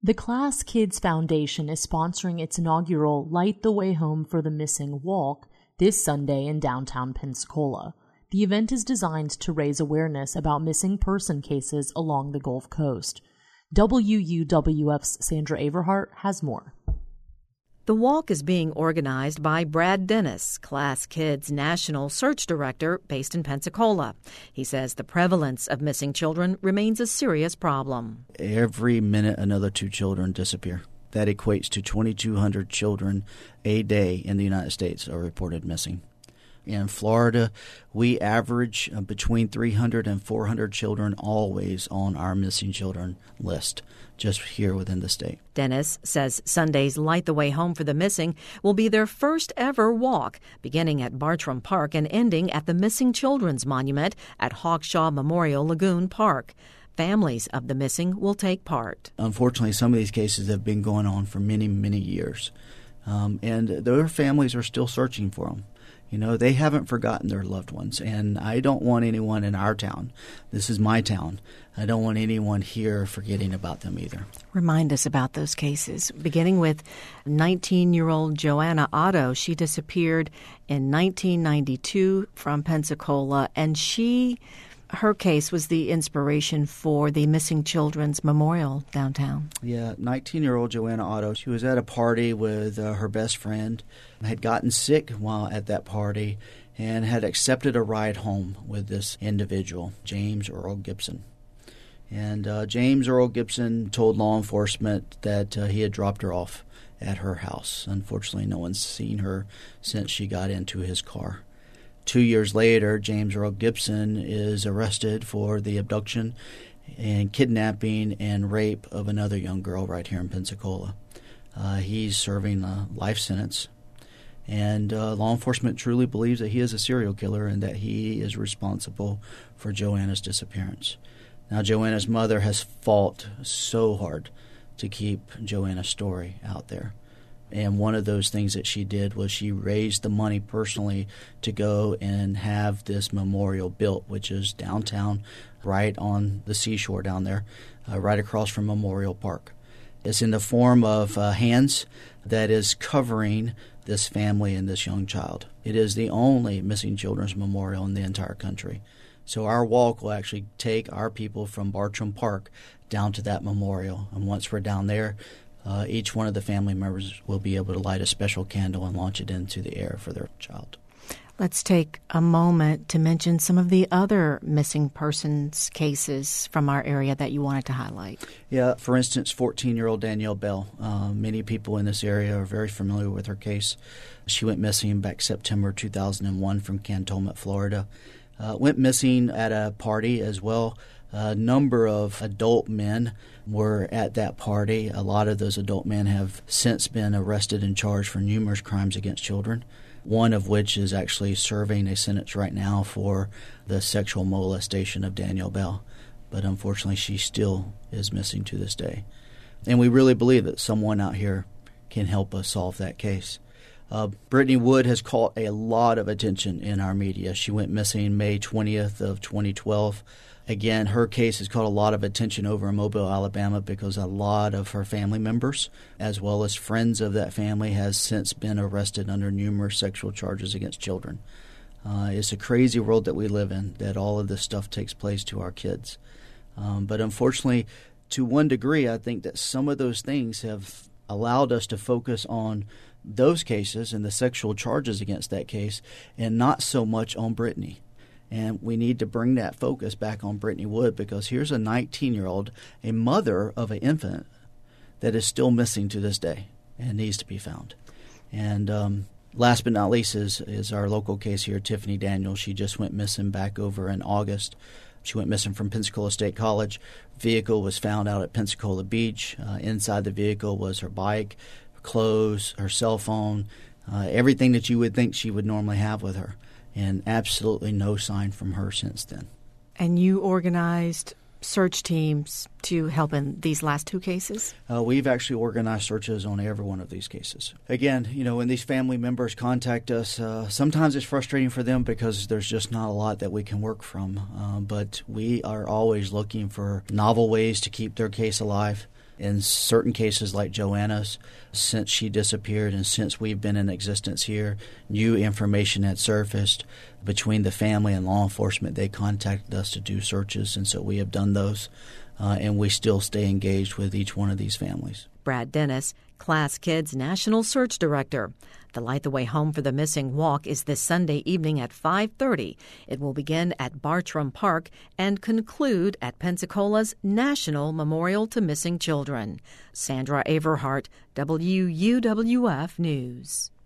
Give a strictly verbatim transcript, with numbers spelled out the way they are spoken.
The Class Kids Foundation is sponsoring its inaugural Light the Way Home for the Missing walk this Sunday in downtown Pensacola. The event is designed to raise awareness about missing person cases along the Gulf Coast. W U W F's Sandra Averhart has more. The walk is being organized by Brad Dennis, Class Kids National Search Director based in Pensacola. He says the prevalence of missing children remains a serious problem. Every minute another two children disappear. That equates to twenty-two hundred children a day in the United States are reported missing. In Florida, we average between three hundred and four hundred children always on our missing children list, just here within the state. Dennis says Sunday's Light the Way Home for the Missing will be their first ever walk, beginning at Bartram Park and ending at the Missing Children's Monument at Hawkshaw Memorial Lagoon Park. Families of the missing will take part. Unfortunately, some of these cases have been going on for many, many years, um, and their families are still searching for them. You know, they haven't forgotten their loved ones, and I don't want anyone in our town. This is my town. I don't want anyone here forgetting about them either. Remind us about those cases, beginning with nineteen-year-old Joanna Otto. She disappeared in nineteen ninety-two from Pensacola, and she... her case was the inspiration for the Missing Children's Memorial downtown. Yeah, nineteen-year-old Joanna Otto. She was at a party with uh, her best friend, had gotten sick while at that party, and had accepted a ride home with this individual, James Earl Gibson. And uh, James Earl Gibson told law enforcement that uh, he had dropped her off at her house. Unfortunately, no one's seen her since she got into his car. Two years later, James Earl Gibson is arrested for the abduction and kidnapping and rape of another young girl right here in Pensacola. Uh, he's serving a life sentence, and uh, law enforcement truly believes that he is a serial killer and that he is responsible for Joanna's disappearance. Now, Joanna's mother has fought so hard to keep Joanna's story out there. And one of those things that she did was she raised the money personally to go and have this memorial built, which is downtown, right on the seashore down there, uh, right across from Memorial Park. It's in the form of uh, hands that is covering this family and this young child. It is the only missing children's memorial in the entire country. So our walk will actually take our people from Bartram Park down to that memorial. And once we're down there, Uh, each one of the family members will be able to light a special candle and launch it into the air for their child. Let's take a moment to mention some of the other missing persons cases from our area that you wanted to highlight. Yeah, for instance, fourteen-year-old Danielle Bell. Uh, many people in this area are very familiar with her case. She went missing back September two thousand one from Cantonment, Florida. Uh, went missing at a party as well. A number of adult men were at that party. A lot of those adult men have since been arrested and charged for numerous crimes against children, one of which is actually serving a sentence right now for the sexual molestation of Danielle Bell. But unfortunately, she still is missing to this day. And we really believe that someone out here can help us solve that case. Uh, Brittany Wood has caught a lot of attention in our media. She went missing May twentieth of twenty twelve. Again, her case has caught a lot of attention over in Mobile, Alabama, because a lot of her family members, as well as friends of that family, has since been arrested under numerous sexual charges against children. Uh, it's a crazy world that we live in, that all of this stuff takes place to our kids. Um, but unfortunately, to one degree, I think that some of those things have allowed us to focus on those cases and the sexual charges against that case, and not so much on Brittany. And we need to bring that focus back on Brittany Wood, because here's a nineteen-year-old, a mother of an infant, that is still missing to this day and needs to be found. And um, last but not least is, is our local case here, Tiffany Daniels. She just went missing back over in August. She went missing from Pensacola State College. Vehicle was found out at Pensacola Beach. Uh, inside the vehicle was her bike, her clothes, her cell phone, uh, everything that you would think she would normally have with her. And absolutely no sign from her since then. And you organized search teams to help in these last two cases? Uh, we've actually organized searches on every one of these cases. Again, you know, when these family members contact us, uh, sometimes it's frustrating for them because there's just not a lot that we can work from. Uh, but we are always looking for novel ways to keep their case alive. In certain cases like Joanna's, since she disappeared and since we've been in existence here, new information had surfaced between the family and law enforcement. They contacted us to do searches, and so we have done those, uh, and we still stay engaged with each one of these families. Brad Dennis, Class Kids National Search Director. The Light the Way Home for the Missing Walk is this Sunday evening at five thirty. It will begin at Bartram Park and conclude at Pensacola's National Memorial to Missing Children. Sandra Averhart, W U W F News.